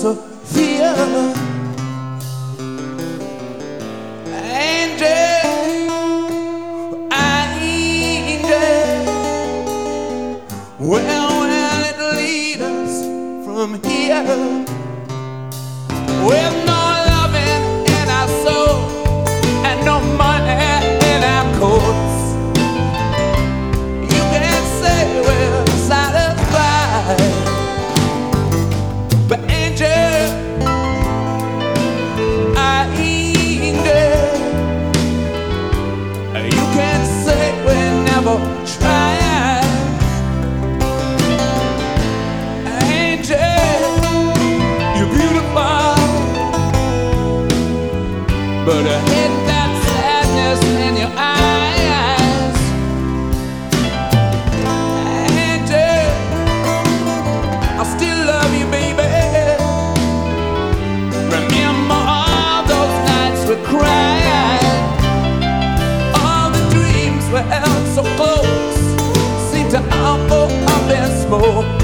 Sophia. Angel, angel, where will it lead us from here? With no loving in our soul and no money in our coats, you can say we're satisfied. But angel, angel, you can say we never tried. Angel, you're beautiful, but I hate that sadness in your eyes. Angel, I still love you, baby. Remember all those nights we cried, all the dreams we held so close seem to all go up in smoke.